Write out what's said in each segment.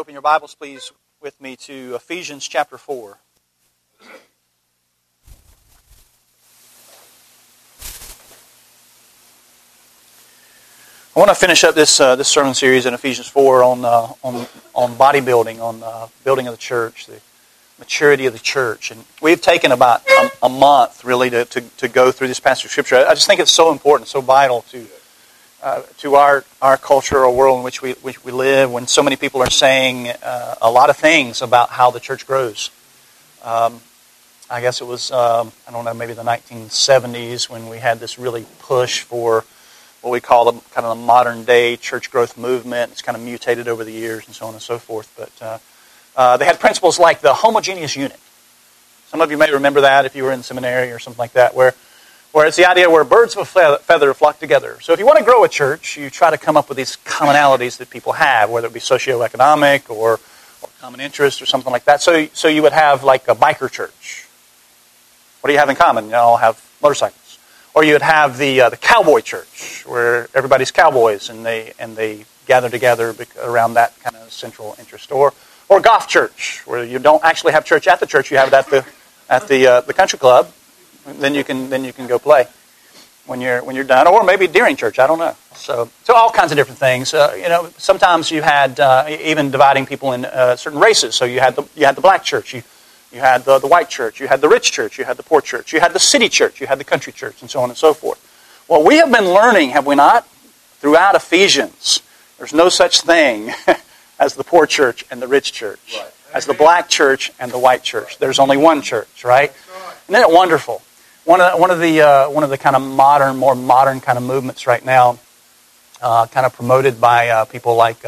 open your Bibles, please, with me to Ephesians chapter 4. I want to finish up this sermon series in Ephesians 4 on bodybuilding, on building of the church, the maturity of the church. And we've taken about a month, really, to go through this passage of Scripture. I just think it's so important, so vital to our culture or world in which we live, when so many people are saying a lot of things about how the church grows. I guess it was, maybe the 1970s when we had this really push for what we call kind of the modern day church growth movement. It's kind of mutated over the years and so on and so forth. But they had principles like the homogeneous unit. Some of you may remember that if you were in seminary or something like that, where it's the idea where birds of a feather flock together. So if you want to grow a church, you try to come up with these commonalities that people have, whether it be socioeconomic or common interest or something like that. So you would have like a biker church. What do you have in common? You all have motorcycles. Or you would have the cowboy church, where everybody's cowboys and they gather together around that kind of central interest. Or golf church, where you don't actually have church at the church, you have it at the country club. Then you can go play when you're done, or maybe during church. I don't know. So all kinds of different things. Sometimes you had even dividing people in certain races. So you had the black church, you had the white church, you had the rich church, you had the poor church, you had the city church, you had the country church, and so on and so forth. Well, we have been learning, have we not, throughout Ephesians, there's no such thing as the poor church and the rich church, right, as the black church and the white church. There's only one church, right? Isn't that wonderful? One of the kind of more modern kind of movements right now, kind of promoted by people like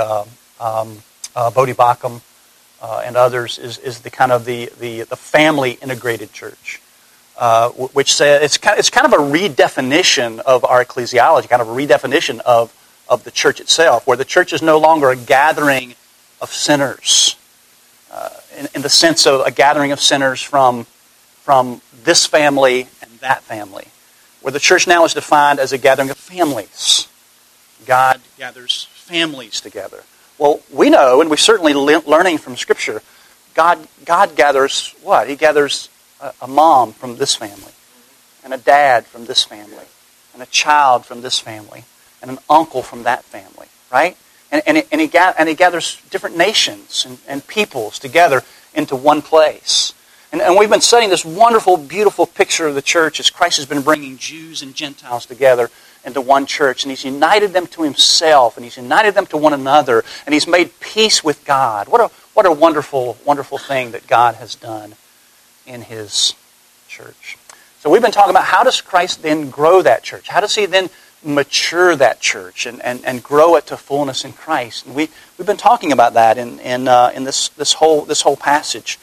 Bodhi Bacham and others, is the kind of the family integrated church, which says it's kind of a redefinition of our ecclesiology, kind of a redefinition of the church itself, where the church is no longer a gathering of sinners, in the sense of a gathering of sinners from this family and that family, where the church now is defined as a gathering of families. God gathers families together. Well, we know, and we're certainly learning from Scripture, God gathers what? He gathers a mom from this family, and a dad from this family, and a child from this family, and an uncle from that family, right? And he gathers different nations and peoples together into one place. And we've been studying this wonderful, beautiful picture of the church as Christ has been bringing Jews and Gentiles together into one church. And He's united them to Himself, and He's united them to one another, and He's made peace with God. What a wonderful, wonderful thing that God has done in His church. So we've been talking about how does Christ then grow that church? How does He then mature that church and grow it to fullness in Christ? And we've been talking about that in this whole passage.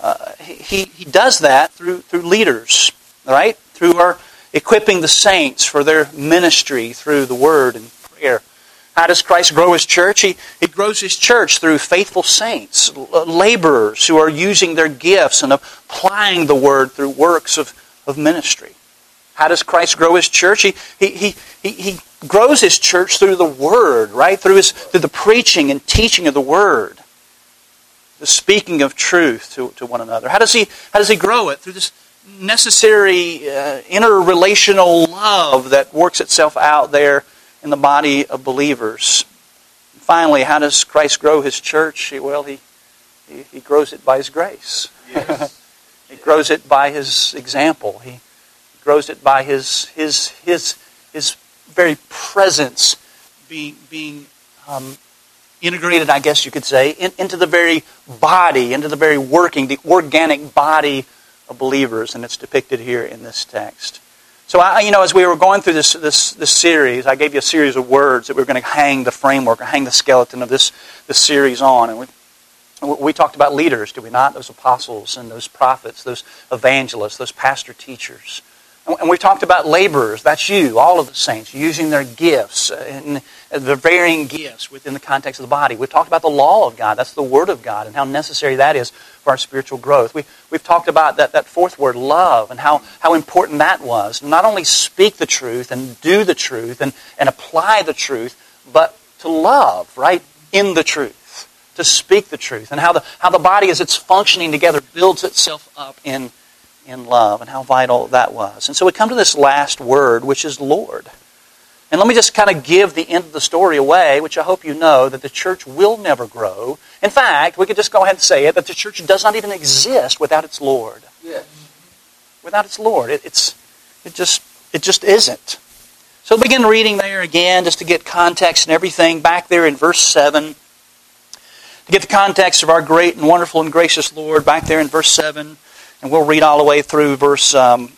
He does that through leaders, right? Through our equipping the saints for their ministry through the Word and prayer. How does Christ grow His church? He grows His church through faithful saints, laborers who are using their gifts and applying the Word through works of ministry. How does Christ grow His church? He grows His church through the Word, right? Through the preaching and teaching of the Word. The speaking of truth to one another. How does he grow it? Through this necessary interrelational love that works itself out there in the body of believers. And finally, how does Christ grow His church? Well, He grows it by His grace. Yes. He grows it by His example. He grows it by His very presence being integrated, I guess you could say, into the very body, into the very working, the organic body of believers, and it's depicted here in this text. So, as we were going through this series, I gave you a series of words that we were going to hang the framework, or hang the skeleton of this series on, and we talked about leaders, did we not? Those apostles and those prophets, those evangelists, those pastor-teachers. And we talked about laborers, that's you, all of the saints, using their gifts, and the varying gifts within the context of the body. We've talked about the law of God, that's the Word of God, and how necessary that is for our spiritual growth. We've talked about that fourth word, love, and how important that was. Not only speak the truth and do the truth and apply the truth, but to love, right, in the truth. to speak the truth, and how the body, as it's functioning together, builds itself up in love, and how vital that was. And so we come to this last word, which is Lord. And let me just kind of give the end of the story away, which I hope you know, that the church will never grow. In fact, we could just go ahead and say it, that the church does not even exist without its Lord. Yes. Without its Lord. It just isn't. So begin reading there again, just to get context and everything, back there in verse 7. To get the context of our great and wonderful and gracious Lord, back there in verse 7. And we'll read all the way through verse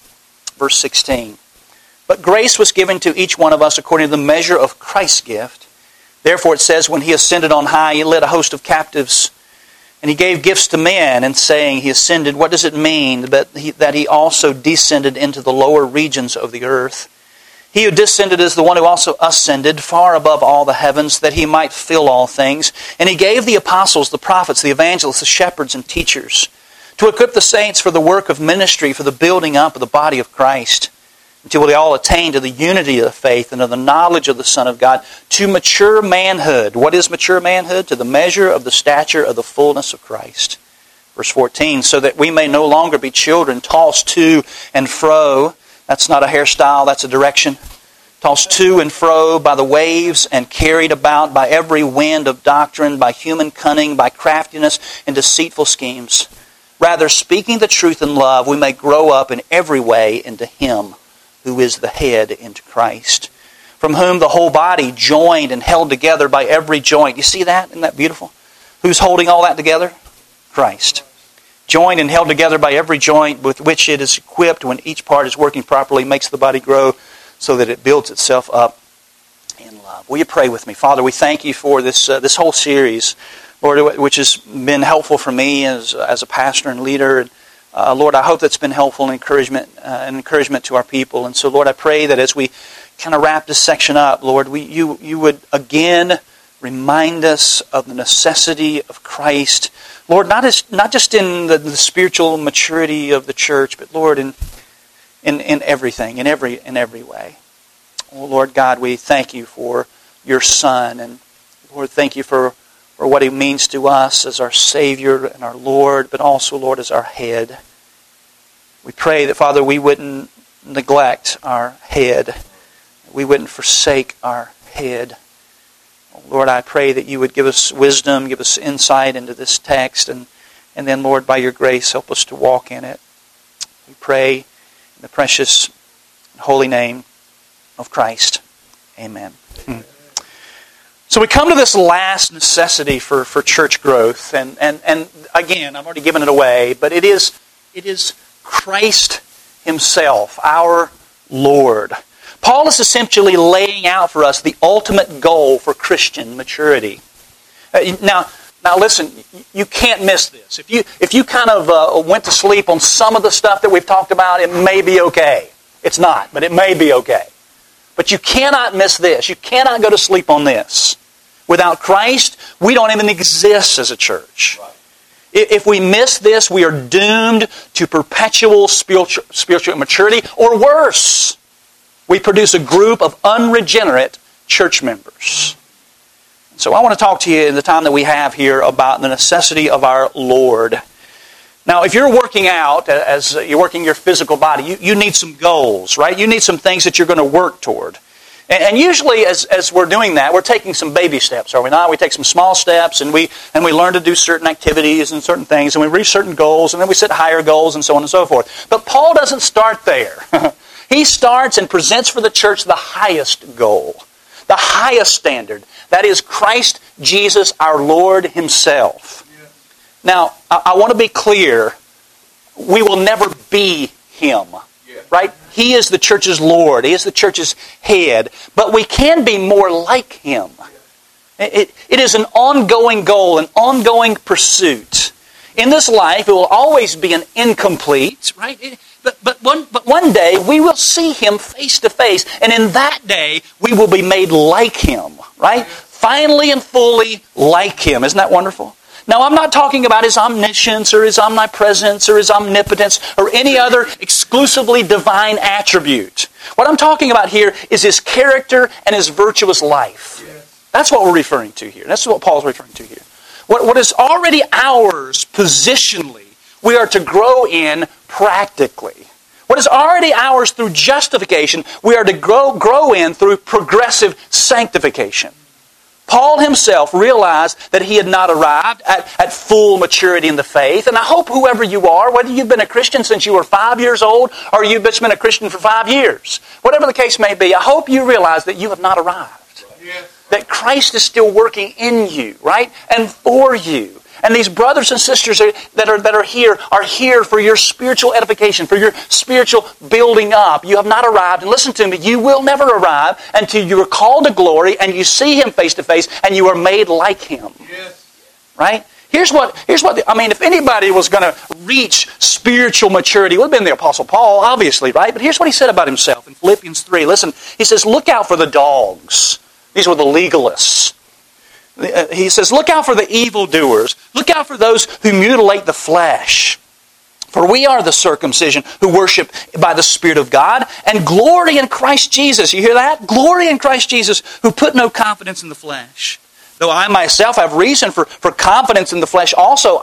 16. But grace was given to each one of us according to the measure of Christ's gift. Therefore it says, when He ascended on high, He led a host of captives, and He gave gifts to men, and saying He ascended, what does it mean? That He also descended into the lower regions of the earth. He who descended is the one who also ascended far above all the heavens, that He might fill all things. And He gave the apostles, the prophets, the evangelists, the shepherds, and teachers, to equip the saints for the work of ministry, for the building up of the body of Christ, until we all attain to the unity of the faith and of the knowledge of the Son of God, to mature manhood. What is mature manhood? To the measure of the stature of the fullness of Christ. Verse 14, so that we may no longer be children, tossed to and fro. That's not a hairstyle, that's a direction. Tossed to and fro by the waves and carried about by every wind of doctrine, by human cunning, by craftiness and deceitful schemes. Rather, speaking the truth in love, we may grow up in every way into Him who is the head, into Christ, from whom the whole body, joined and held together by every joint. You see that? Isn't that beautiful? Who's holding all that together? Christ. Joined and held together by every joint with which it is equipped, when each part is working properly, makes the body grow so that it builds itself up in love. Will you pray with me? Father, we thank You for this whole series, Lord, which has been helpful for me as a pastor and leader. Lord, I hope that's been helpful and encouragement to our people. And so, Lord, I pray that as we kind of wrap this section up, Lord, You would again remind us of the necessity of Christ. Lord, not just in the spiritual maturity of the church, but Lord, in everything, in every way. Oh, Lord God, we thank You for Your Son, and Lord, thank You for what He means to us as our Savior and our Lord, but also, Lord, as our head. We pray that, Father, we wouldn't neglect our head. We wouldn't forsake our head. Oh, Lord, I pray that You would give us wisdom, give us insight into this text, and then, Lord, by Your grace, help us to walk in it. We pray in the precious and holy name of Christ. Amen. So we come to this last necessity for church growth, and again, I've already given it away, but it is Christ Himself, our Lord. Paul is essentially laying out for us the ultimate goal for Christian maturity. Now listen, you can't miss this. If you kind of went to sleep on some of the stuff that we've talked about, it may be okay. It's not, but it may be okay. But you cannot miss this. You cannot go to sleep on this. Without Christ, we don't even exist as a church. Right. If we miss this, we are doomed to perpetual spiritual immaturity, or worse, we produce a group of unregenerate church members. So I want to talk to you in the time that we have here about the necessity of our Lord. Now, if you're working out, as you're working your physical body, you need some goals, right? You need some things that you're going to work toward. And usually, as we're doing that, we're taking some baby steps, are we not? We take some small steps, and we learn to do certain activities and certain things, and we reach certain goals, and then we set higher goals, and so on and so forth. But Paul doesn't start there. He starts and presents for the church the highest goal, the highest standard. That is Christ Jesus, our Lord Himself. Yeah. Now, I want to be clear. We will never be Him. Right? He is the church's Lord. He is the church's head. But we can be more like Him. It is an ongoing goal, an ongoing pursuit. In this life, it will always be an incomplete, right? But one day, we will see Him face to face. And in that day, we will be made like Him, right? Finally and fully like Him. Isn't that wonderful? Now, I'm not talking about His omniscience or His omnipresence or His omnipotence or any other exclusively divine attribute. What I'm talking about here is His character and His virtuous life. Yes. That's what we're referring to here. That's what Paul's referring to here. what is already ours positionally, we are to grow in practically. What is already ours through justification, we are to grow in through progressive sanctification. Paul himself realized that he had not arrived at full maturity in the faith. And I hope whoever you are, whether you've been a Christian since you were 5 years old or you've just been a Christian for 5 years, whatever the case may be, I hope you realize that you have not arrived. Yes. That Christ is still working in you, right? And for you. And these brothers and sisters that are here for your spiritual edification, for your spiritual building up. You have not arrived. And listen to me, you will never arrive until you are called to glory and you see Him face to face and you are made like Him. Yes. Right? Here's what if anybody was going to reach spiritual maturity, it would have been the Apostle Paul, obviously, right? But here's what he said about himself in Philippians 3. Listen, he says, look out for the dogs. These were the legalists. He says, look out for the evildoers. Look out for those who mutilate the flesh. For we are the circumcision who worship by the Spirit of God and glory in Christ Jesus. You hear that? Glory in Christ Jesus, who put no confidence in the flesh. Though I myself have reason for confidence in the flesh also,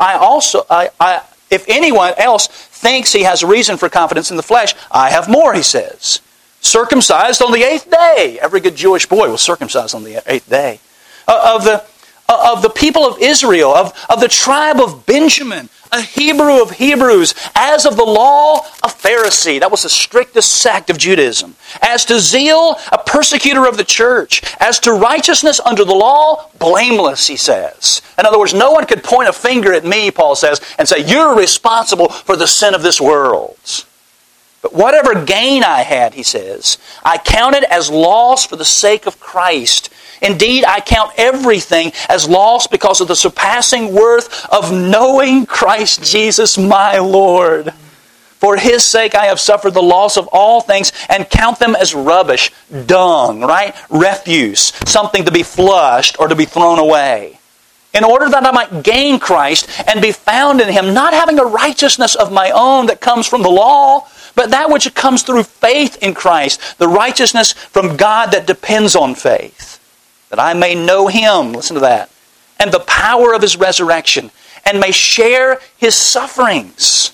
if anyone else thinks he has reason for confidence in the flesh, I have more, he says. Circumcised on the 8th day. Every good Jewish boy was circumcised on the 8th day. Of the people of Israel, of the tribe of Benjamin, a Hebrew of Hebrews, as of the law, a Pharisee. That was the strictest sect of Judaism. As to zeal, a persecutor of the church. As to righteousness under the law, blameless, he says. In other words, no one could point a finger at me, Paul says, and say, you're responsible for the sin of this world. But whatever gain I had, he says, I counted as loss for the sake of Christ. Indeed, I count everything as loss because of the surpassing worth of knowing Christ Jesus my Lord. For His sake I have suffered the loss of all things and count them as rubbish, dung, right? Refuse, something to be flushed or to be thrown away. In order that I might gain Christ and be found in Him, not having a righteousness of my own that comes from the law, but that which comes through faith in Christ, the righteousness from God that depends on faith. That I may know Him, listen to that, and the power of His resurrection, and may share His sufferings,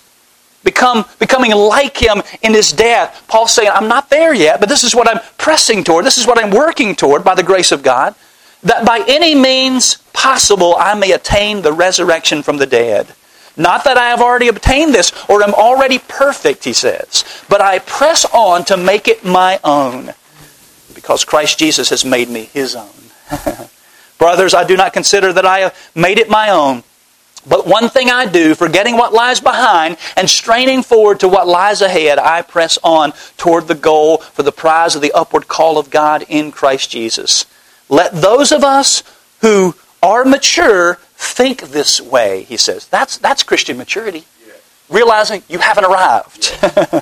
becoming like Him in His death. Paul's saying, I'm not there yet, but this is what I'm pressing toward, this is what I'm working toward by the grace of God, that by any means possible I may attain the resurrection from the dead. Not that I have already obtained this, or am already perfect, he says, but I press on to make it my own, because Christ Jesus has made me His own. Brothers, I do not consider that I have made it my own. But one thing I do, forgetting what lies behind and straining forward to what lies ahead, I press on toward the goal for the prize of the upward call of God in Christ Jesus. Let those of us who are mature think this way, he says. That's Christian maturity. Realizing you haven't arrived.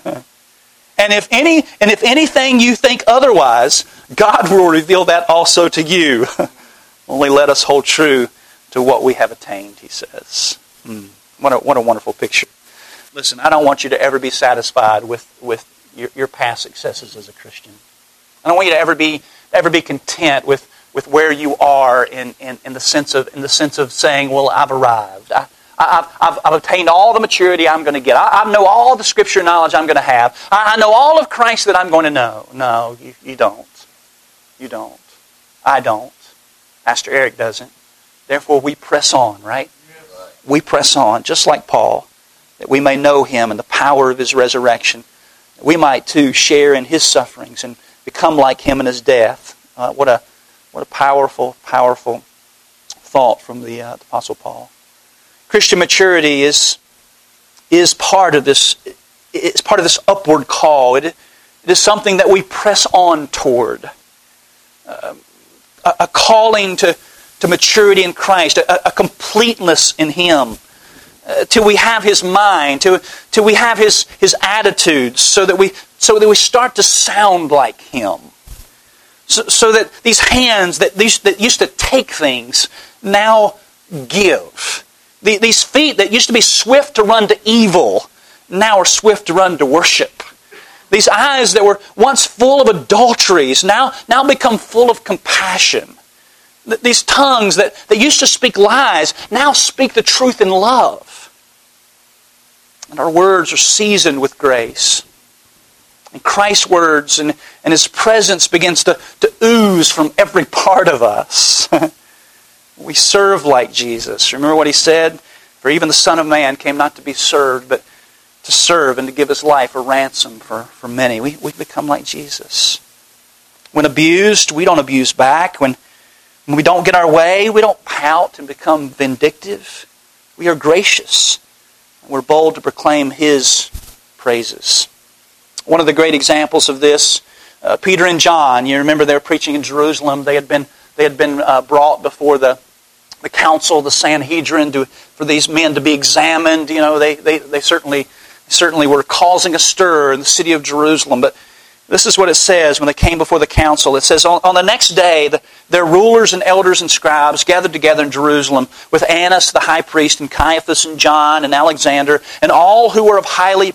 And if anything you think otherwise, God will reveal that also to you. Only let us hold true to what we have attained, he says. What a wonderful picture. Listen, I don't want you to ever be satisfied with your past successes as a Christian. I don't want you to ever be content with where you are in the sense of saying, well, I've arrived. I've obtained all the maturity I'm going to get. I know all the Scripture knowledge I'm going to have. I know all of Christ that I'm going to know. No, you don't. You don't. I don't. Pastor Eric doesn't. Therefore, we press on, right? Yes. We press on, just like Paul, that we may know Him and the power of His resurrection. That we might, too, share in His sufferings and become like Him in His death. What a powerful, powerful thought from the Apostle Paul. Christian maturity is part of this. It's part of this upward call. It is something that we press on toward. A calling to maturity in Christ, a completeness in Him. Till we have His mind, till we have His attitudes, so that we start to sound like Him. So that these hands that used to take things now give. These feet that used to be swift to run to evil now are swift to run to worship. These eyes that were once full of adulteries now become full of compassion. These tongues that used to speak lies now speak the truth in love. And our words are seasoned with grace. And Christ's words and His presence begins to ooze from every part of us. We serve like Jesus. Remember what He said? For even the Son of Man came not to be served, but to serve and to give His life a ransom for many. We become like Jesus. When abused, we don't abuse back. When we don't get our way, we don't pout and become vindictive. We are gracious. And we're bold to proclaim His praises. One of the great examples of this, Peter and John, you remember they were preaching in Jerusalem. They had been brought before the council, the Sanhedrin, for these men to be examined. You know, they certainly were causing a stir in the city of Jerusalem. But this is what it says when they came before the council. It says, on the next day, their rulers and elders and scribes gathered together in Jerusalem with Annas the high priest and Caiaphas and John and Alexander and all who were of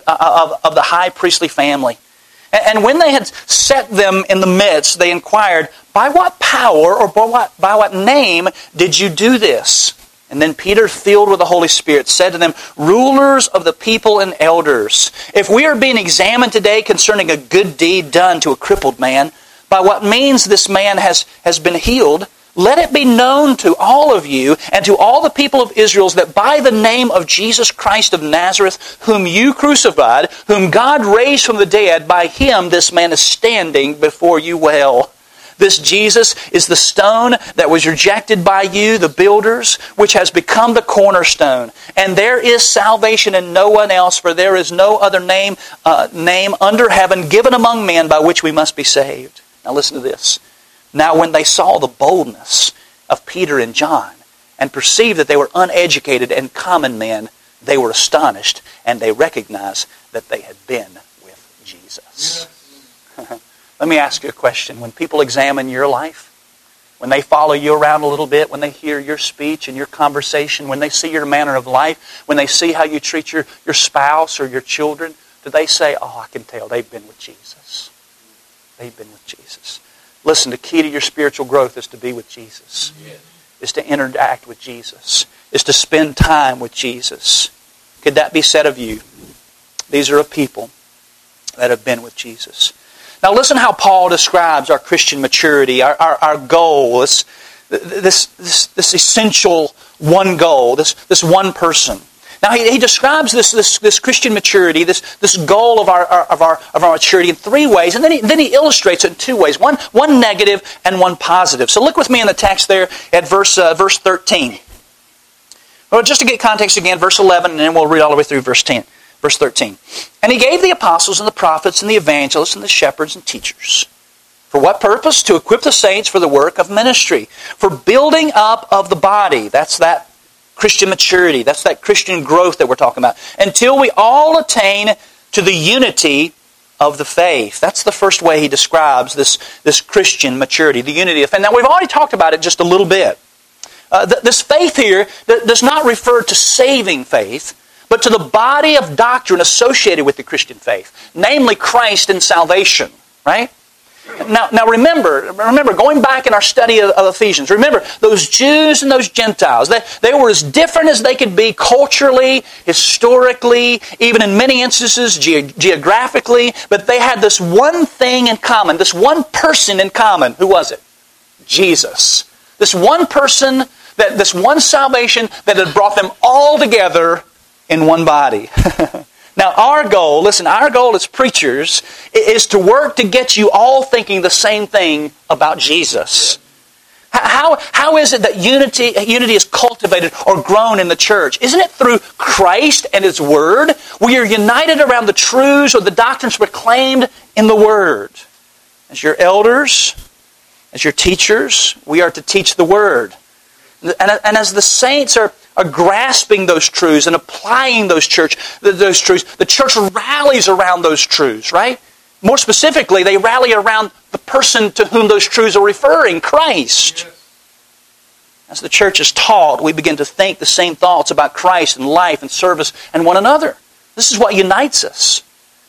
the high priestly family. And when they had set them in the midst, they inquired, by what power or by what name did you do this? And then Peter, filled with the Holy Spirit, said to them, rulers of the people and elders, if we are being examined today concerning a good deed done to a crippled man, by what means this man has been healed, let it be known to all of you and to all the people of Israel that by the name of Jesus Christ of Nazareth, whom you crucified, whom God raised from the dead, by Him this man is standing before you well. This Jesus is the stone that was rejected by you, the builders, which has become the cornerstone. And there is salvation in no one else, for there is no other name under heaven given among men by which we must be saved. Now listen to this. Now when they saw the boldness of Peter and John and perceived that they were uneducated and common men, they were astonished and they recognized that they had been with Jesus. Yes. Let me ask you a question. When people examine your life, when they follow you around a little bit, when they hear your speech and your conversation, when they see your manner of life, when they see how you treat your spouse or your children, do they say, oh, I can tell they've been with Jesus? They've been with Jesus. Listen, the key to your spiritual growth is to be with Jesus. Yes. Is to interact with Jesus. Is to spend time with Jesus. Could that be said of you? These are a people that have been with Jesus. Now listen how Paul describes our Christian maturity, our goal, this essential one goal, this one person. Now he describes this Christian maturity, this goal of our maturity in three ways, and then he illustrates it in two ways, one negative and one positive. So look with me in the text there at verse 13. Well, just to get context again, verse 11, and then we'll read all the way through verse 10. Verse 13. And He gave the apostles and the prophets and the evangelists and the shepherds and teachers. For what purpose? To equip the saints for the work of ministry. For building up of the body. That's that Christian maturity. That's that Christian growth that we're talking about. Until we all attain to the unity of the faith. That's the first way he describes this Christian maturity. The unity of faith. Now we've already talked about it just a little bit. This faith here does not refer to saving faith, but to the body of doctrine associated with the Christian faith, namely Christ and salvation, right? Now remember, going back in our study of Ephesians, remember those Jews and those Gentiles, they were as different as they could be culturally, historically, even in many instances geographically, but they had this one thing in common, this one person in common. Who was it? Jesus. This one person, this one salvation that had brought them all together in one body. Now our goal as preachers is to work to get you all thinking the same thing about Jesus. How is it that unity is cultivated or grown in the church? Isn't it through Christ and His Word? We are united around the truths or the doctrines proclaimed in the Word. As your elders, as your teachers, we are to teach the Word. And as the saints are grasping those truths and applying those truths, the church rallies around those truths, right? More specifically, they rally around the person to whom those truths are referring, Christ. Yes. As the church is taught, we begin to think the same thoughts about Christ and life and service and one another. This is what unites us.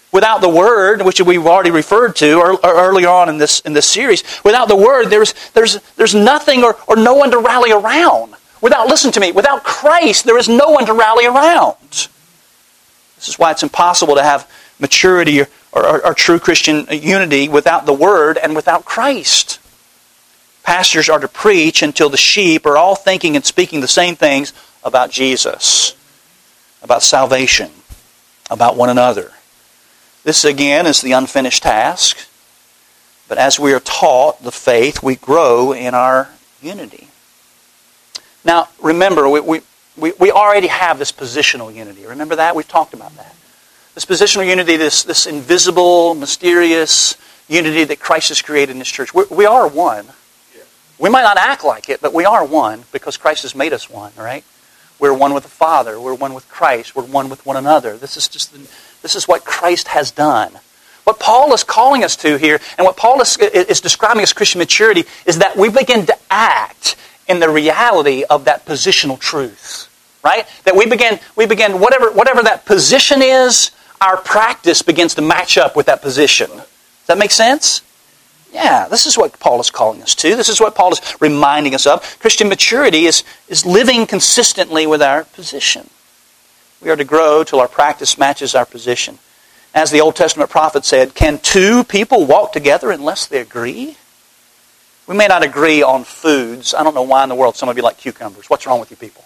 Without the Word, which we've already referred to earlier on in this series, without the Word, there's nothing or no one to rally around. Listen to me, without Christ, there is no one to rally around. This is why it's impossible to have maturity or true Christian unity without the Word and without Christ. Pastors are to preach until the sheep are all thinking and speaking the same things about Jesus, about salvation, about one another. This again is the unfinished task. But as we are taught the faith, we grow in our unity. Now, remember, we already have this positional unity. Remember that? We've talked about that. This positional unity, this invisible, mysterious unity that Christ has created in His church. We are one. We might not act like it, but we are one because Christ has made us one, right? We're one with the Father. We're one with Christ. We're one with one another. This is what Christ has done. What Paul is calling us to here, and what Paul is describing as Christian maturity, is that we begin to act in the reality of that positional truth. Right? That we begin whatever that position is, our practice begins to match up with that position. Does that make sense? Yeah, this is what Paul is calling us to. This is what Paul is reminding us of. Christian maturity is living consistently with our position. We are to grow till our practice matches our position. As the Old Testament prophet said, can two people walk together unless they agree? We may not agree on foods. I don't know why in the world some of you like cucumbers. What's wrong with you people?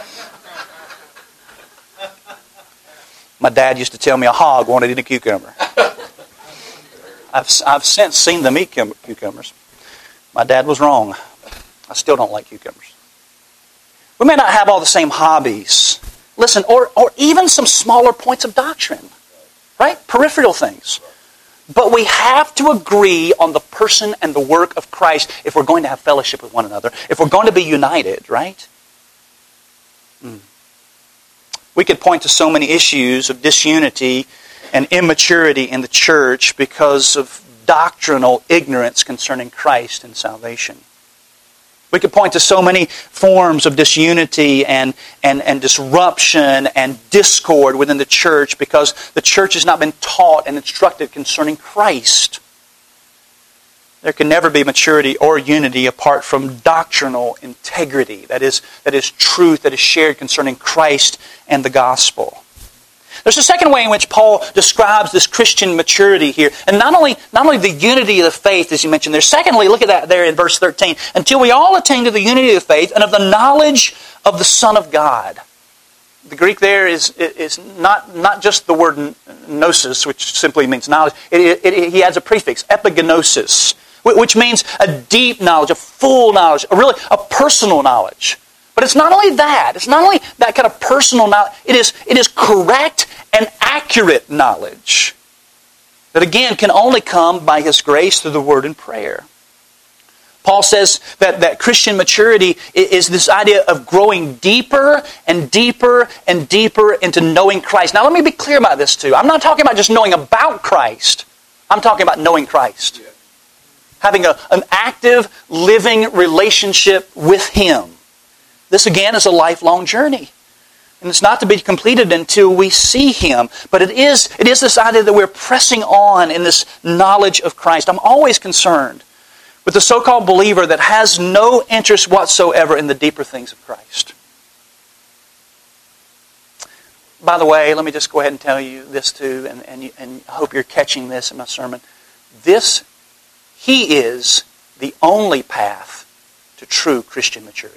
My dad used to tell me a hog wanted to eat a cucumber. I've since seen them eat cucumbers. My dad was wrong. I still don't like cucumbers. We may not have all the same hobbies. Listen, or even some smaller points of doctrine. Right? Peripheral things. But we have to agree on the person and the work of Christ if we're going to have fellowship with one another. If we're going to be united, right? We could point to so many issues of disunity and immaturity in the church because of doctrinal ignorance concerning Christ and salvation. We could point to so many forms of disunity and disruption and discord within the church because the church has not been taught and instructed concerning Christ. There can never be maturity or unity apart from doctrinal integrity. That is truth that is shared concerning Christ and the gospel. There's a second way in which Paul describes this Christian maturity here. And not only the unity of the faith, as you mentioned there. Secondly, look at that there in verse 13. Until we all attain to the unity of the faith and of the knowledge of the Son of God. The Greek there is not just the word gnosis, which simply means knowledge. He adds a prefix, epigenosis, which means a deep knowledge, a full knowledge, a personal knowledge. But it's not only that. It's not only that kind of personal knowledge. It is correct and accurate knowledge that, again, can only come by His grace through the Word and prayer. Paul says that Christian maturity is this idea of growing deeper and deeper and deeper into knowing Christ. Now, let me be clear about this, too. I'm not talking about just knowing about Christ. I'm talking about knowing Christ. Yeah. Having an active, living relationship with Him. This, again, is a lifelong journey. And it's not to be completed until we see Him. But it is this idea that we're pressing on in this knowledge of Christ. I'm always concerned with the so-called believer that has no interest whatsoever in the deeper things of Christ. By the way, let me just go ahead and tell you this too, and I hope you're catching this in my sermon. He is the only path to true Christian maturity.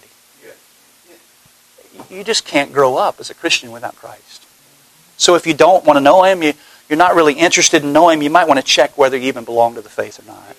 You just can't grow up as a Christian without Christ. So if you don't want to know Him, you're not really interested in knowing Him, you might want to check whether you even belong to the faith or not.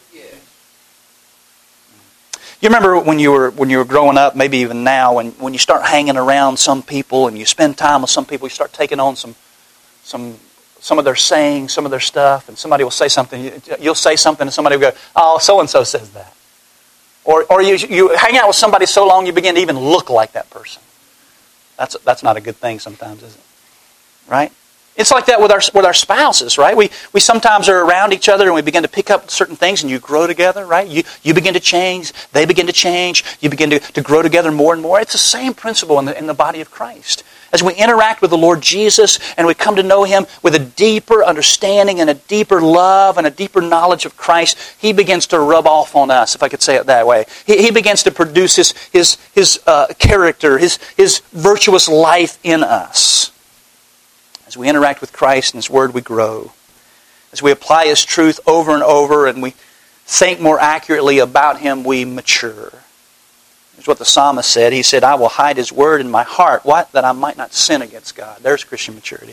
You remember when you were growing up, maybe even now, when you start hanging around some people and you spend time with some people, you start taking on some of their sayings, some of their stuff, and somebody will say something. You'll say something and somebody will go, "Oh, so-and-so says that." Or you hang out with somebody so long you begin to even look like that person. That's not a good thing sometimes, is it? Right? It's like that with our spouses, right? We sometimes are around each other and we begin to pick up certain things and you grow together, right? You begin to change, they begin to change, you begin to grow together more and more. It's the same principle in the body of Christ. As we interact with the Lord Jesus and we come to know Him with a deeper understanding and a deeper love and a deeper knowledge of Christ, He begins to rub off on us, if I could say it that way. He begins to produce His character, His virtuous life in us. As we interact with Christ and His Word, we grow. As we apply His truth over and over and we think more accurately about Him, we mature. Here's what the psalmist said. He said, I will hide His Word in my heart. What? That I might not sin against God. There's Christian maturity.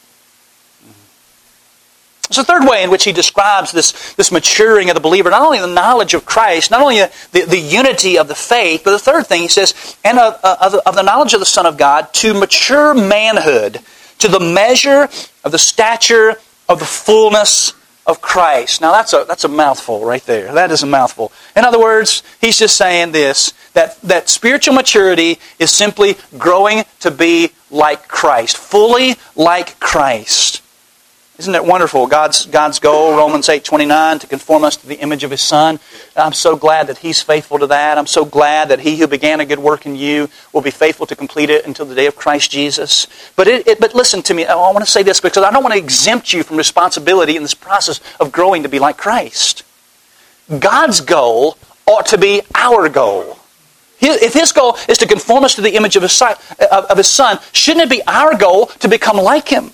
It's the third way in which he describes this maturing of the believer. Not only the knowledge of Christ, not only the unity of the faith, but the third thing he says, and of the knowledge of the Son of God, to mature manhood, to the measure of the stature of the fullness of Christ. Now that's a mouthful right there. That is a mouthful. In other words, he's just saying this, that spiritual maturity is simply growing to be like Christ, fully like Christ. Isn't it wonderful? God's goal, Romans 8:29, to conform us to the image of His Son. I'm so glad that He's faithful to that. I'm so glad that He who began a good work in you will be faithful to complete it until the day of Christ Jesus. But listen to me. I want to say this because I don't want to exempt you from responsibility in this process of growing to be like Christ. God's goal ought to be our goal. If His goal is to conform us to the image of His Son, shouldn't it be our goal to become like Him?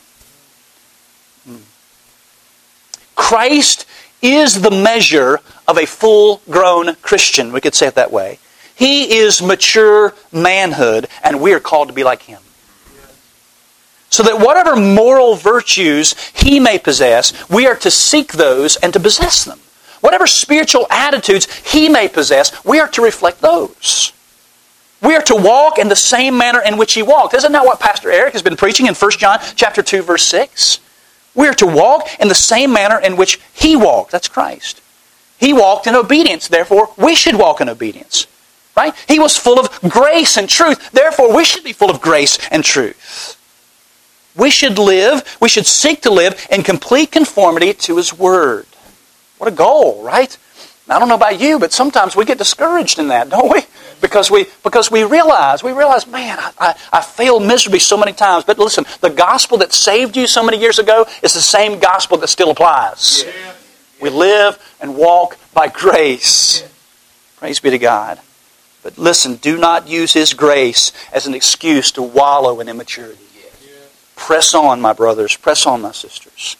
Christ is the measure of a full-grown Christian. We could say it that way. He is mature manhood, and we are called to be like Him. So that whatever moral virtues He may possess, we are to seek those and to possess them. Whatever spiritual attitudes He may possess, we are to reflect those. We are to walk in the same manner in which He walked. Isn't that what Pastor Eric has been preaching in 1 John chapter 2, verse 6? We are to walk in the same manner in which He walked. That's Christ. He walked in obedience. Therefore, we should walk in obedience. Right? He was full of grace and truth. Therefore, we should be full of grace and truth. We should seek to live in complete conformity to His Word. What a goal, right? I don't know about you, but sometimes we get discouraged in that, don't we? Because we realize, man, I failed miserably so many times. But listen, the gospel that saved you so many years ago is the same gospel that still applies. Yeah. We live and walk by grace. Praise be to God. But listen, do not use His grace as an excuse to wallow in immaturity. Yeah. Press on, my brothers. Press on, my sisters.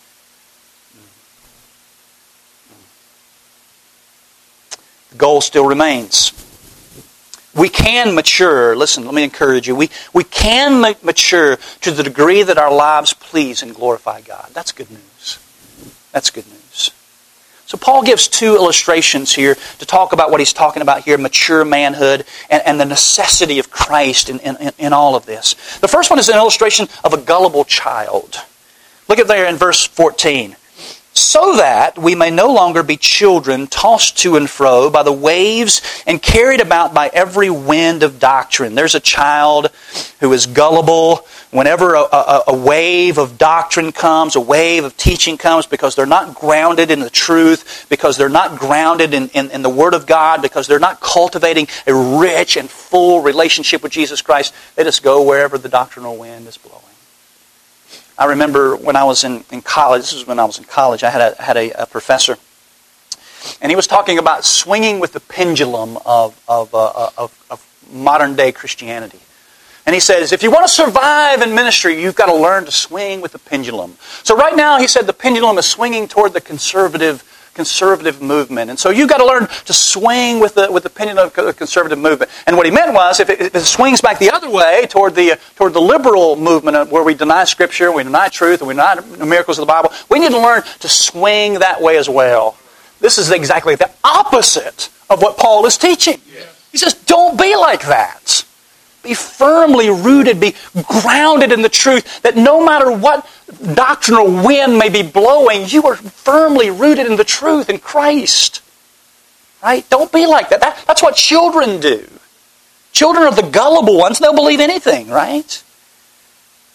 The goal still remains. We can mature. Listen, let me encourage you. We can mature to the degree that our lives please and glorify God. That's good news. That's good news. So Paul gives two illustrations here to talk about what he's talking about here, mature manhood and the necessity of Christ in all of this. The first one is an illustration of a gullible child. Look at there in verse 14. So that we may no longer be children tossed to and fro by the waves and carried about by every wind of doctrine. There's a child who is gullible whenever a wave of doctrine comes, a wave of teaching comes, because they're not grounded in the truth, because they're not grounded in the Word of God, because they're not cultivating a rich and full relationship with Jesus Christ. They just go wherever the doctrinal wind is blowing. I remember when I was in college, this was when I was in college, I had a professor, and he was talking about swinging with the pendulum of modern day Christianity. And he says, if you want to survive in ministry, you've got to learn to swing with the pendulum. So right now, he said, the pendulum is swinging toward the conservative movement. And so you've got to learn to swing with the pendulum of the conservative movement. And what he meant was, if it swings back the other way toward the liberal movement where we deny Scripture, we deny truth, and we deny the miracles of the Bible, we need to learn to swing that way as well. This is exactly the opposite of what Paul is teaching. He says, don't be like that. Be firmly rooted, be grounded in the truth that no matter what doctrinal wind may be blowing, you are firmly rooted in the truth in Christ. Right? Don't be like that. That's what children do. Children are the gullible ones. They'll believe anything, right?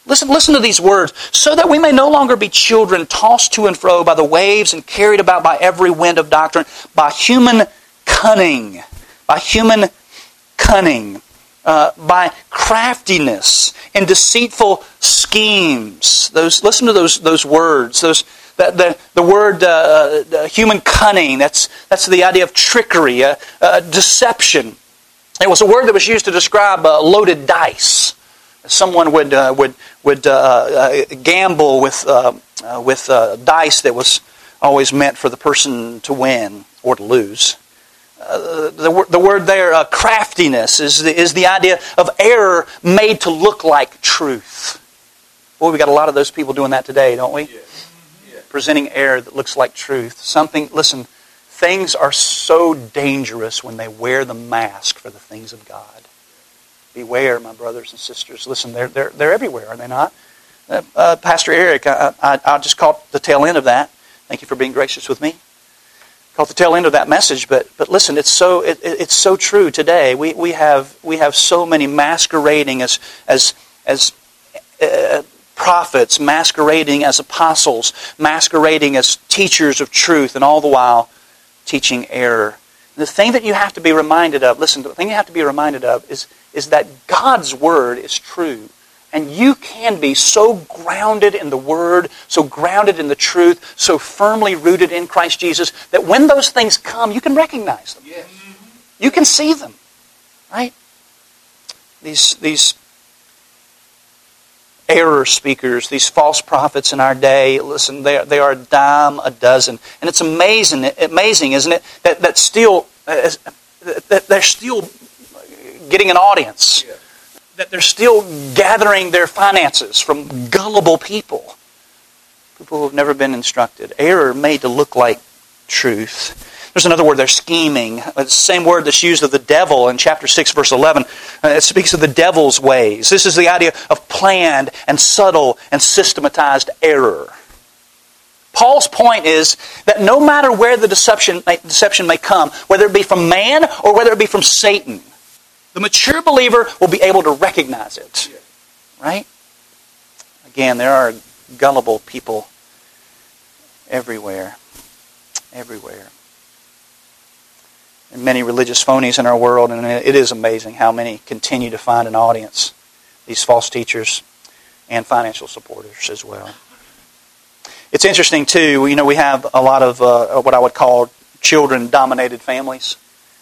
Listen to these words. So that we may no longer be children tossed to and fro by the waves and carried about by every wind of doctrine, by human cunning. By human cunning. By craftiness and deceitful schemes. Listen to those words. The word human cunning. That's the idea of trickery, deception. It was a word that was used to describe loaded dice. Someone would gamble with dice that was always meant for the person to win or to lose. The word there, craftiness, is the idea of error made to look like truth. Boy, we got a lot of those people doing that today, don't we? Yes. Yes. Presenting error that looks like truth. Listen, things are so dangerous when they wear the mask for the things of God. Beware, my brothers and sisters. Listen, they're everywhere, are they not? Pastor Eric, I just caught the tail end of that. Thank you for being gracious with me. Caught the tail end of that message, but listen, it's so true today. We have so many masquerading as prophets, masquerading as apostles, masquerading as teachers of truth, and all the while teaching error. The thing that you have to be reminded of, listen, the thing you have to be reminded of is that God's Word is true. And you can be so grounded in the Word, so grounded in the truth, so firmly rooted in Christ Jesus, that when those things come, you can recognize them. Yes. You can see them. Right? These error speakers, these false prophets in our day, listen, they are a dime a dozen. And it's amazing, isn't it, that they're still getting an audience. Yeah. That they're still gathering their finances from gullible people. People who have never been instructed. Error made to look like truth. There's another word there, scheming. It's the same word that's used of the devil in chapter 6, verse 11. It speaks of the devil's ways. This is the idea of planned and subtle and systematized error. Paul's point is that no matter where the deception may come, whether it be from man or whether it be from Satan, the mature believer will be able to recognize it. Right? Again, there are gullible people everywhere. Everywhere. And many religious phonies in our world, and it is amazing how many continue to find an audience. These false teachers and financial supporters as well. It's interesting too, we have a lot of what I would call children-dominated families.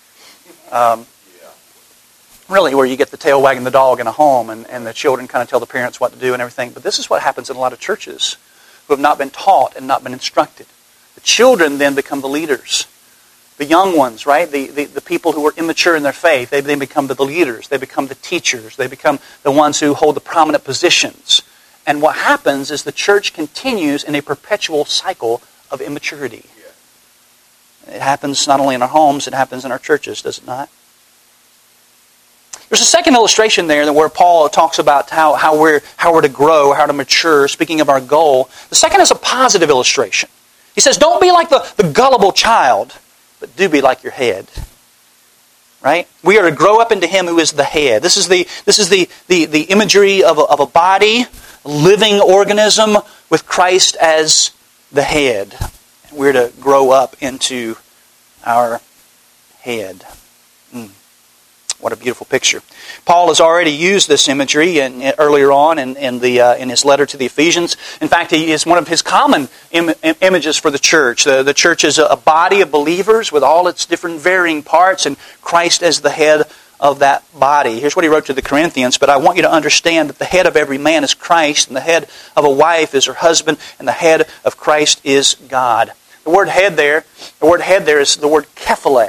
Really, where you get the tail wagging the dog in a home and the children kind of tell the parents what to do and everything. But this is what happens in a lot of churches who have not been taught and not been instructed. The children then become the leaders. The young ones, right? The people who are immature in their faith, they then become the leaders. They become the teachers. They become the ones who hold the prominent positions. And what happens is the church continues in a perpetual cycle of immaturity. It happens not only in our homes, it happens in our churches, does it not? There's a second illustration there where Paul talks about how we're to grow, how to mature, speaking of our goal. The second is a positive illustration. He says, don't be like the gullible child, but do be like your head. Right? We are to grow up into Him who is the head. This is the imagery of a body, a living organism with Christ as the head. We're to grow up into our head. What a beautiful picture. Paul has already used this imagery earlier on in his letter to the Ephesians. In fact, he is one of his common images for the church. The church is a body of believers with all its different varying parts, and Christ as the head of that body. Here's what he wrote to the Corinthians, but I want you to understand that the head of every man is Christ, and the head of a wife is her husband, and the head of Christ is God. The word head there is the word kephale.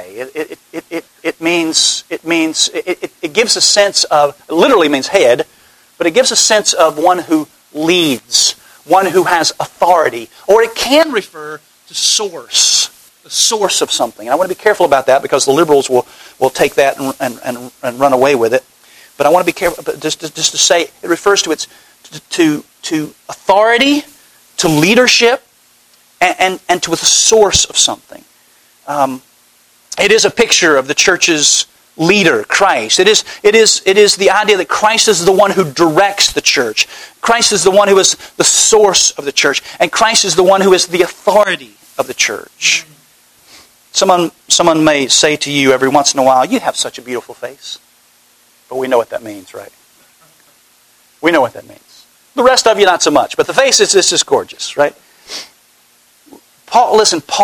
It gives a sense of, it literally means head, but it gives a sense of one who leads, one who has authority, or it can refer to source, the source of something. And I want to be careful about that because the liberals will take that and run away with it. But I want to be careful, just to say it refers to authority, to leadership, and to the source of something. It is a picture of the church's leader, Christ. It is the idea that Christ is the one who directs the church. Christ is the one who is the source of the church. And Christ is the one who is the authority of the church. Someone may say to you every once in a while, "You have such a beautiful face." But we know what that means, right? We know what that means. The rest of you, not so much. But the face is just gorgeous, right? Paul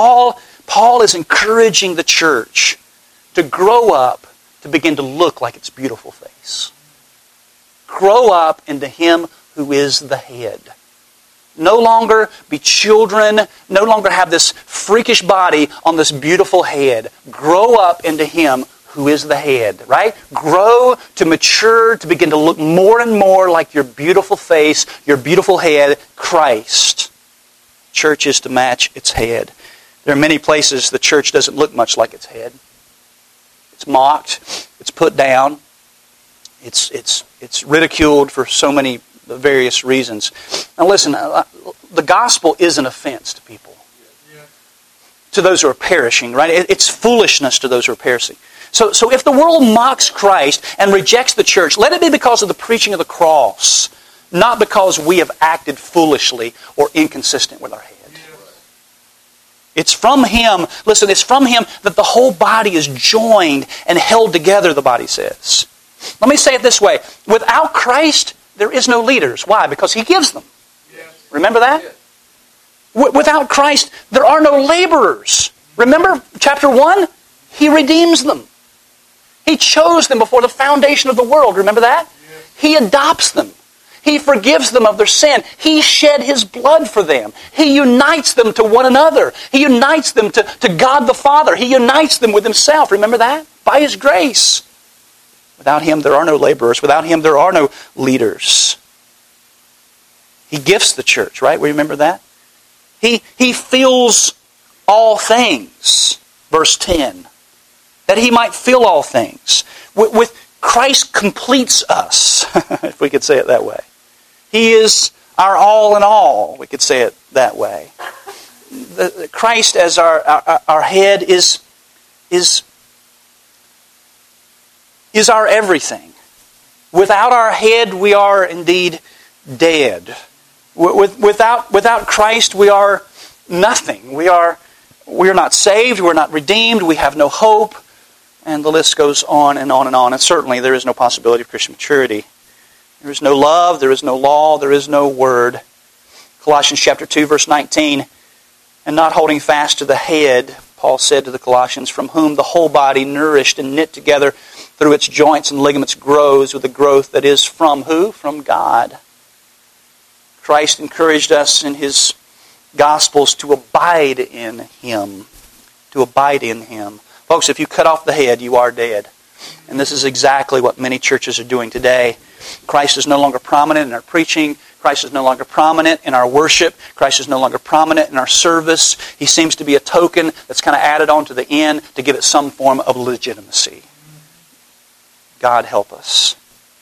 is encouraging the church to grow up to begin to look like its beautiful face. Grow up into Him who is the head. No longer be children, no longer have this freakish body on this beautiful head. Grow up into Him who is the head, right? Grow to mature, to begin to look more and more like your beautiful face, your beautiful head, Christ. Church is to match its head. There are many places the church doesn't look much like its head. It's mocked, it's put down, it's ridiculed for so many various reasons. Now listen, the gospel is an offense to people. To those who are perishing, right? It's foolishness to those who are perishing. So if the world mocks Christ and rejects the church, let it be because of the preaching of the cross, not because we have acted foolishly or inconsistent with our head. It's from Him, listen, it's from Him that the whole body is joined and held together, the body says. Let me say it this way. Without Christ, there is no leaders. Why? Because He gives them. Yes. Remember that? Yes. Without Christ, there are no laborers. Remember chapter 1? He redeems them. He chose them before the foundation of the world. Remember that? Yes. He adopts them. He forgives them of their sin. He shed His blood for them. He unites them to one another. He unites them to God the Father. He unites them with Himself. Remember that? By His grace. Without Him, there are no laborers. Without Him, there are no leaders. He gifts the church, right? We remember that? He fills all things. Verse 10. That He might fill all things. With Christ completes us, if we could say it that way. He is our all in all, we could say it that way. Christ as our head is our everything. Without our head, we are indeed dead. Without Christ, we are nothing. We are not saved, we're not redeemed, we have no hope. And the list goes on and on and on. And certainly there is no possibility of Christian maturity. There is no love, there is no law, there is no word. Colossians chapter 2, verse 19. And not holding fast to the head, Paul said to the Colossians, from whom the whole body, nourished and knit together through its joints and ligaments, grows with the growth that is from who? From God. Christ encouraged us in His Gospels to abide in Him. To abide in Him. Folks, if you cut off the head, you are dead. And this is exactly what many churches are doing today. Christ is no longer prominent in our preaching. Christ is no longer prominent in our worship. Christ is no longer prominent in our service. He seems to be a token that's kind of added on to the end to give it some form of legitimacy. God help us.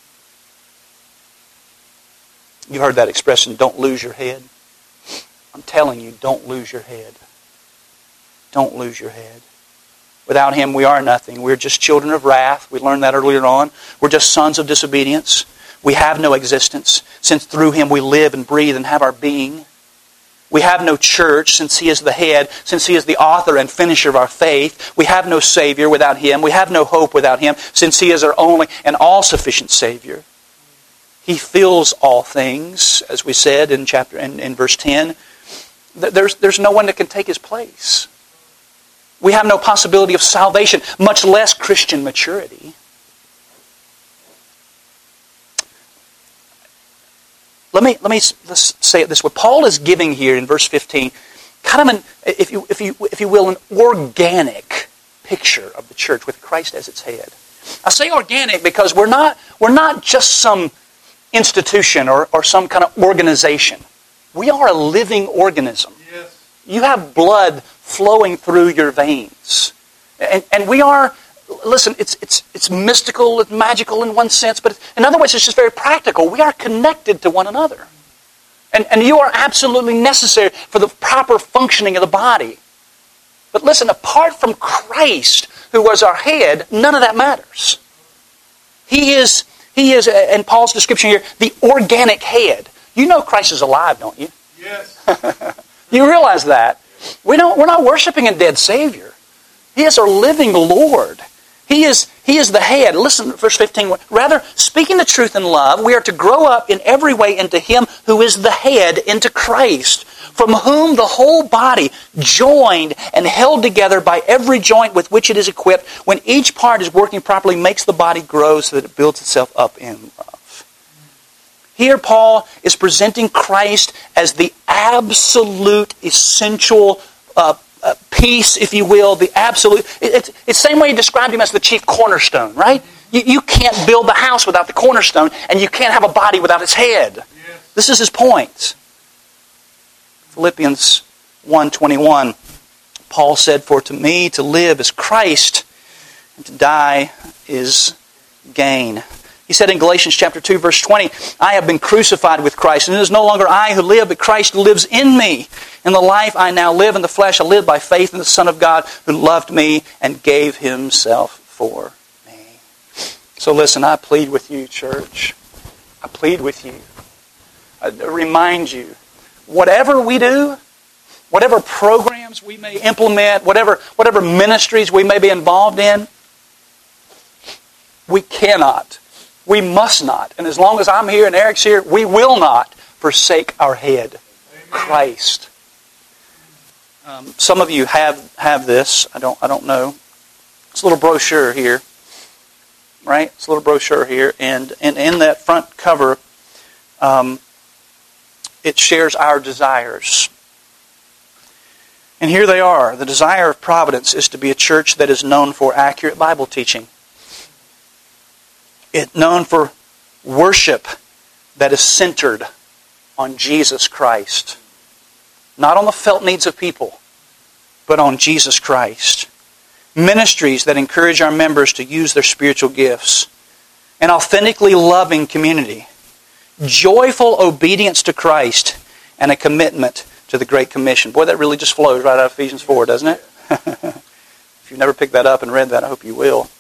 You heard that expression, don't lose your head. I'm telling you, don't lose your head. Don't lose your head. Without Him, we are nothing. We're just children of wrath. We learned that earlier on. We're just sons of disobedience. We have no existence, since through Him we live and breathe and have our being. We have no church, since He is the head, since He is the author and finisher of our faith. We have no Savior without Him. We have no hope without Him, since He is our only and all-sufficient Savior. He fills all things, as we said in verse 10. There's no one that can take His place. We have no possibility of salvation, much less Christian maturity. Let's say it this way. Paul is giving here in verse 15, kind of if you will, an organic picture of the church with Christ as its head. I say organic because we're not just some institution or some kind of organization. We are a living organism. Yes. You have blood flowing through your veins. And we are, listen, it's mystical, it's magical in one sense, but in other ways it's just very practical. We are connected to one another. And you are absolutely necessary for the proper functioning of the body. But listen, apart from Christ, who was our head, none of that matters. He is, in Paul's description here, the organic head. You know Christ is alive, don't you? Yes. You realize that. We're not worshiping a dead Savior. He is our living Lord. He is the head. Listen, verse 15. Rather, speaking the truth in love, we are to grow up in every way into Him who is the head, into Christ, from whom the whole body, joined and held together by every joint with which it is equipped, when each part is working properly, makes the body grow so that it builds itself up in love. Here Paul is presenting Christ as the absolute, essential piece, if you will, the absolute. It's the same way he described Him as the chief cornerstone, right? You can't build the house without the cornerstone, and you can't have a body without its head. Yes. This is his point. Philippians 1:21, Paul said, "For to me to live is Christ, and to die is gain." He said in Galatians chapter 2, verse 20, "I have been crucified with Christ, and it is no longer I who live, but Christ lives in me. In the life I now live in the flesh, I live by faith in the Son of God, who loved me and gave Himself for me." So listen, I plead with you, church. I plead with you. I remind you, whatever we do, whatever programs we may implement, whatever ministries we may be involved in, we cannot, we must not, and as long as I'm here and Eric's here, we will not forsake our head, Christ. Some of you have this. I don't know. It's a little brochure here, right? It's a little brochure here, and in that front cover, it shares our desires. And here they are. The desire of Providence is to be a church that is known for accurate Bible teaching. It's known for worship that is centered on Jesus Christ. Not on the felt needs of people, but on Jesus Christ. Ministries that encourage our members to use their spiritual gifts. An authentically loving community. Joyful obedience to Christ, and a commitment to the Great Commission. Boy, that really just flows right out of Ephesians 4, doesn't it? If you've never picked that up and read that, I hope you will.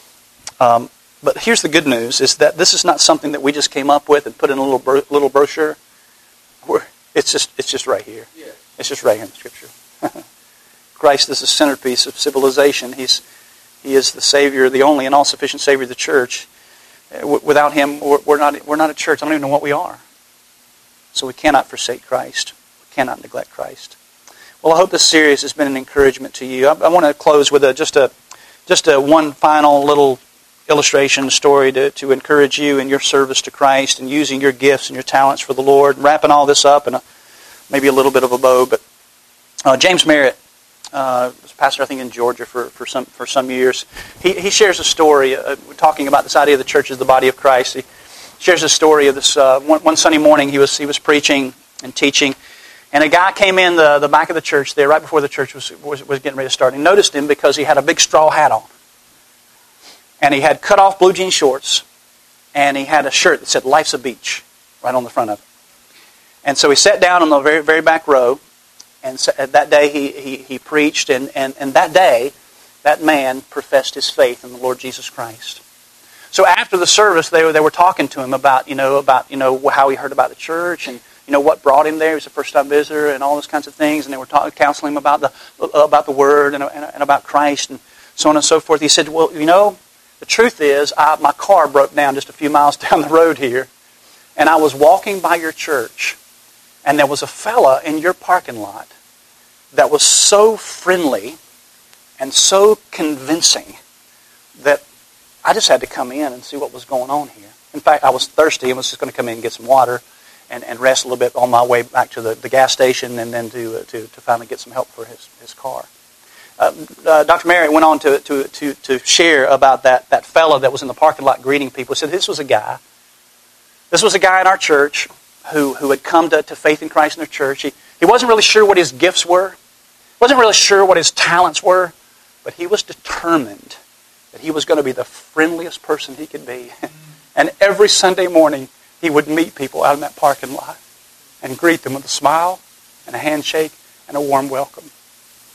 But here's the good news, is that this is not something that we just came up with and put in a little brochure. It's just right here. It's just right here in the Scripture. Christ is the centerpiece of civilization. He is the Savior, the only and all-sufficient Savior of the church. Without Him, we're not a church. I don't even know what we are. So we cannot forsake Christ. We cannot neglect Christ. Well, I hope this series has been an encouragement to you. I want to close with just a one final little illustration story to encourage you in your service to Christ and using your gifts and your talents for the Lord. And wrapping all this up in maybe a little bit of a bow. But James Merritt was a pastor, I think, in Georgia for some years. He shares a story talking about this idea of the church as the body of Christ. He shares a story of this one Sunday morning. He was preaching and teaching, and a guy came in the back of the church there right before the church was getting ready to start. He noticed him because he had a big straw hat on, and he had cut off blue jean shorts, and he had a shirt that said "Life's a Beach" right on the front of it. And so he sat down on the very, very back row. And so that day he preached, and that day, that man professed his faith in the Lord Jesus Christ. So after the service, they were talking to him about how he heard about the church and what brought him there. He was a first-time visitor and all those kinds of things. And they were counseling him about the Word and about Christ and so on and so forth. He said, "Well, the truth is, my car broke down just a few miles down the road here, and I was walking by your church, and there was a fella in your parking lot that was so friendly and so convincing that I just had to come in and see what was going on here. In fact, I was thirsty and was just going to come in and get some water and rest a little bit on my way back to the gas station, and then to finally get some help for his car." Dr. Merritt went on to share about that fellow that was in the parking lot greeting people. He said this was a guy in our church who had come to faith in Christ in their church. He wasn't really sure what his gifts were. Wasn't really sure what his talents were. But he was determined that he was going to be the friendliest person he could be. And every Sunday morning, he would meet people out in that parking lot and greet them with a smile and a handshake and a warm welcome.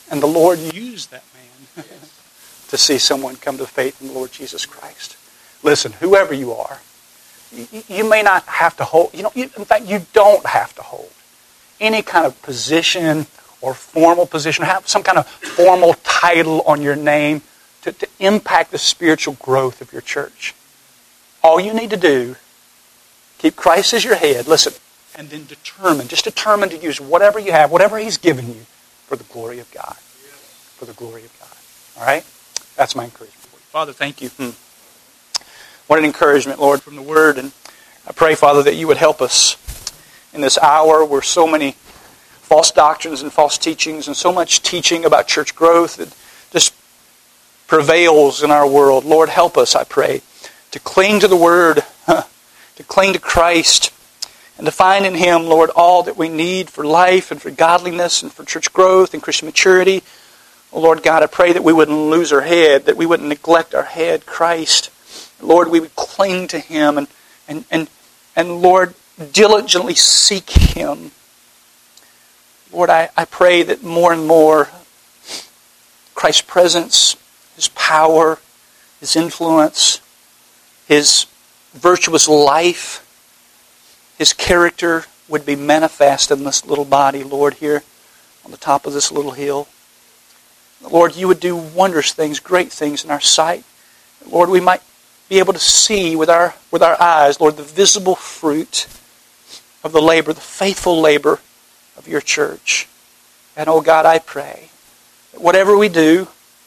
And the Lord used that man to see someone come to faith in the Lord Jesus Christ. Listen, whoever you are, you may not have to hold, in fact, you don't have to hold any kind of position or formal position, have some kind of formal title on your name to impact the spiritual growth of your church. All you need to do, keep Christ as your head, listen, and then determine to use whatever you have, whatever He's given you, for the glory of God. For the glory of God. All right? That's my encouragement for you. Father, thank you. What an encouragement, Lord, from the Word. And I pray, Father, that you would help us in this hour where so many false doctrines and false teachings and so much teaching about church growth that just prevails in our world. Lord, help us, I pray, to cling to the Word, to cling to Christ, and to find in Him, Lord, all that we need for life and for godliness and for church growth and Christian maturity. Oh, Lord God, I pray that we wouldn't lose our head, that we wouldn't neglect our head, Christ. Lord, we would cling to Him and Lord, diligently seek Him. Lord, I pray that more and more Christ's presence, His power, His influence, His virtuous life, His character would be manifest in this little body, Lord, here on the top of this little hill. Lord, you would do wondrous things, great things in our sight. Lord, we might be able to see with our eyes, Lord, the visible fruit of the labor, the faithful labor of your church. And oh God, I pray that whatever we do,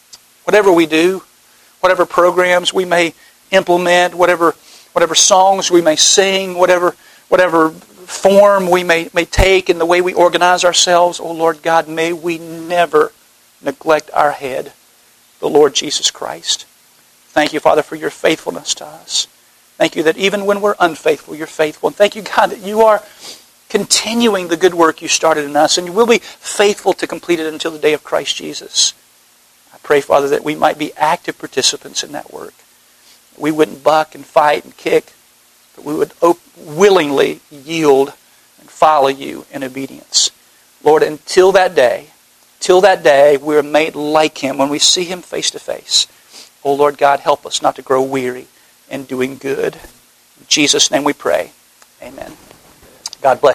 whatever programs we may implement, whatever songs we may sing, whatever form we may take in the way we organize ourselves, oh Lord God, may we never neglect our head, the Lord Jesus Christ. Thank you, Father, for your faithfulness to us. Thank you that even when we're unfaithful, you're faithful. And thank you, God, that you are continuing the good work you started in us, and you will be faithful to complete it until the day of Christ Jesus. I pray, Father, that we might be active participants in that work. We wouldn't buck and fight and kick, but we would willingly yield and follow you in obedience. Lord, until that day, we are made like Him when we see Him face to face. Oh Lord God, help us not to grow weary in doing good. In Jesus' name we pray. Amen. God bless.